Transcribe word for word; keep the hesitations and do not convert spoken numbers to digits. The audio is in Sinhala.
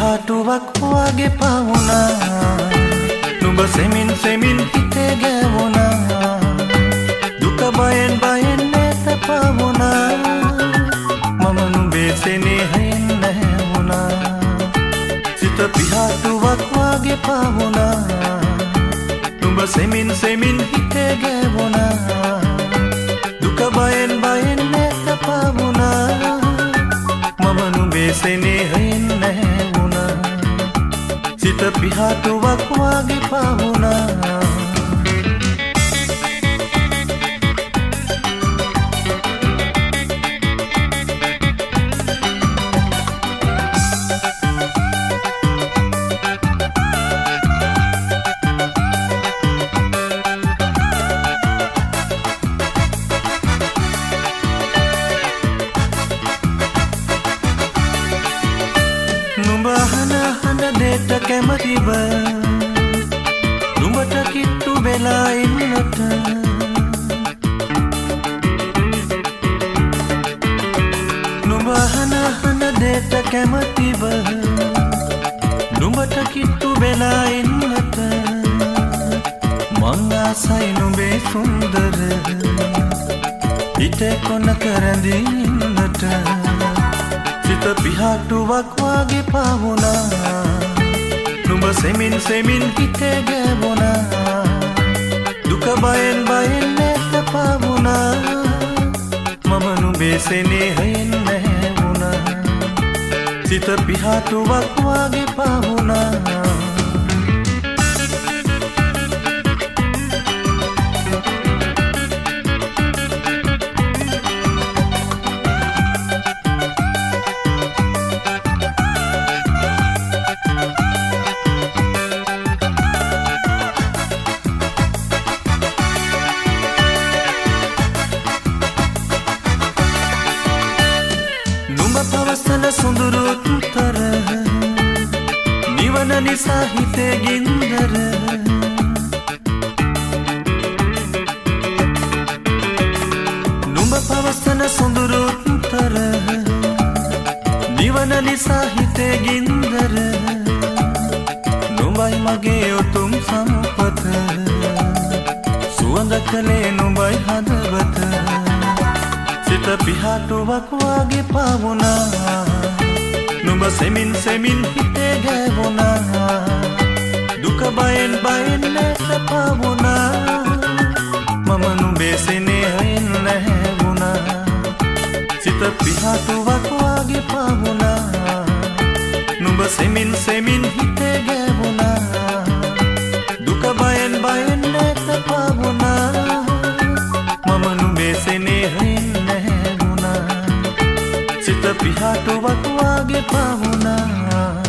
පිහාටුවක් වගේ පවුනා නුඹ සෙමින් සෙමින් හිතේ ගැවුනා දුක බයෙන් බයෙන් නැත පවුනා මම නුඹේ සෙනෙහෙන් නැවුනා සිත පිහාටුවක් වගේ පවුනා නුඹ සෙමින් සෙමින් හිතේ ගැවුනා දුක බයෙන් බයෙන් නැත පවුනා මම නුඹේ සෙනෙහෙන් නැවුනා සිත පිහාටුවක් වගේ පවුනා දෙට කැමතිව නුඹට කිට්ටු වෙලා ඉන්නට නුඹ අහන අහන දෙට කැමතිව නුඹට කිට්ටු වෙලා ඉන්නට මං ආසයි නුඹේ සුන්දර හිත කොනක රැඳී ඉන්නට සිත පිහාටුවක් වගේ පවුනා නුඹ සෙමින් සෙමින් හිතේ ගැවුනා දුක බයෙන් බයෙන් නැත පවුනා මම නුඹේ සෙනෙහෙන් නැවුනා සිත පිහාටුවක් වගේ පවුනා පවසන සුඳුරු උත්තර නිවන නිසා හිතේ ගින්දර නුඹ පවසන සුඳුරු උත්තර නිවන නිසා හිතේ ගින්දර නුඹයි මගේ උතුම් සම්පත සුවඳ කලේ නුඹයි හදවත සිත පිහාටුවක් වගේ පවුනා නුඹ සෙමින් සෙමින් හිතේ ගැවුනා දුක බයෙන් බයෙන් නැත පවුනා මම නුඹේ සෙනෙහෙන් නැවුනා සිත පිහාටුවක් වගේ පවුනා නුඹ සෙමින් සෙමින් හිතේ ගැවුනා දුක බයෙන් බයෙන් නැත පවුනා මම නුඹේ සෙනෙහෙන් සිත පිහාටුවක් වගේ පවුනා